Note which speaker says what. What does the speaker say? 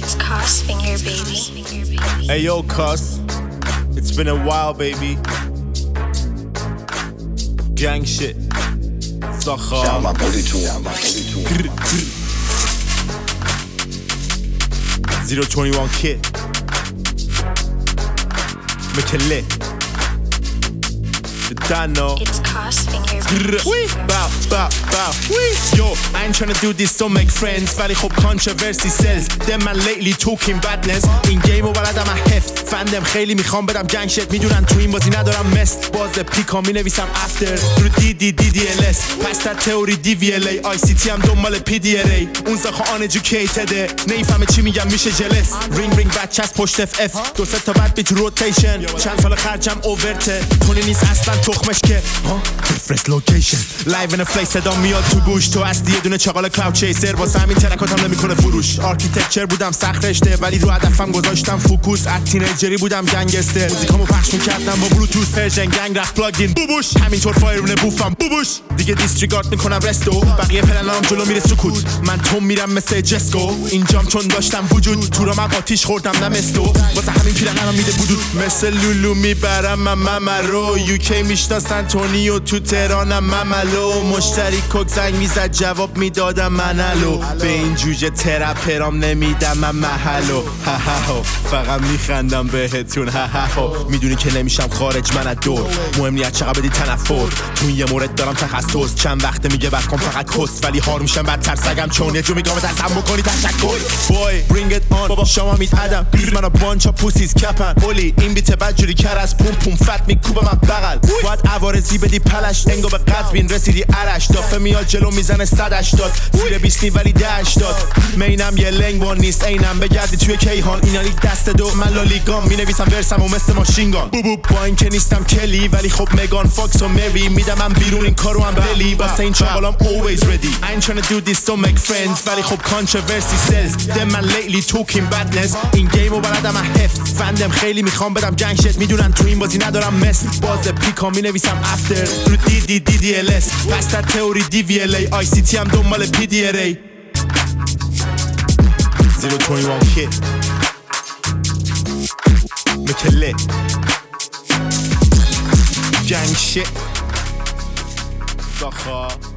Speaker 1: It's Cos Finger, baby.
Speaker 2: Hey yo, Cos. It's been a while, baby. Gang shit. Sacha.
Speaker 3: Shout my booty to him.
Speaker 2: 021 Kid. McKinley. The Dano.
Speaker 1: It's Cos Finger, baby.
Speaker 2: Bow, bow, bow. Yo, I ain't tryna do this to make friends ولی خب controversy sells. Them man lately talking badness. این گیم و بلدم هفت فندم خیلی میخوام بدم گنگ شت میدونن تو این بازی ندارم مست باز پیکا می نویسم after رو DDLS پس تا تئوری DVLA ICT هم دنبال PDRA اون زخا آن educatede نیفهمه چی میگم میشه جلس رینگ بچه از پشت FF دو سه تا بد بیت روتیشن چند سال خرجم اوورته کنی نیست اصلا تخمش که different location live in a place صدا میاد تو گوش تو اصلی یه دونه چاقال کلاود چیسر واسه همین ترکاتم نمیکنه فروش آرکیتکچر بودم سخت رشته ولی رو هدفم گذاشتم فوکوس از تینیجری بودم گنگستر موزیکامو پخش میکردم با بلوتوث ورژن گنگ رفت پلاگین بوبوش همینطور فایرونه بوفم بوبوش دیگه دیستریگارد میکنم رستو بقیه پلنام جلو میره سکوت من توم میرم مثل جسکو اینجام چون داشتم وجود تو رو من آتیش خوردم نمستو واسه همین پیرنم میده بودود مثل لولو میبرم ممرو یوکی میشناسن تونی و تو تهرانم مملو مشتری کوک زنگ میزد جواب میدادم منالو به این جوجه ترپرام نمیدم من محلو هاهاهو فقط میخندم بهتون هاهاهو میدونی که نمیشم خارج من از دور مهم نیست چقدر بدی تنفر تو یه مورد دارم تخصص چند وقته میگه وقت کن فقط کس ولی هار میشم بدتر سگم چون یه جو میگم تصم بکنی تشکر بوی برینگ ایت آن بابا شما میتادم بیز منو بانچا پوسیز کپن اولی این بیت بدجوری کر از پوم پوم فت میکوبه من بغل باید عوارضی بدی پلش انگو به قزوین رسیدی عرش دافه میاد جلو میزنه 180 زیر 20 ولی 80 مینم یه لنگوان نیست اینم بگردی توی کیهان اینا لیگ دست دو من لالیگام مینویسم ورسم و مثل ماشینگان بوب با این که نیستم کلی ولی خب مگان فاکس و مری میدم من بیرون این کارو هم بلی واسه این چاقالام always ready I ain't tryna do this to make friends ولی خب controversy sells them man lately talking badness این گیم و بلدم هفت فندم خیلی میخوام بدم گنگ شت میدونن تو این بازی ندارم مست باز پیکا می نویسم after رو DDLS پس تا تئوری DVLA ICT هم دنبال PDRA 021 Kid McKinley Gang shit Sacha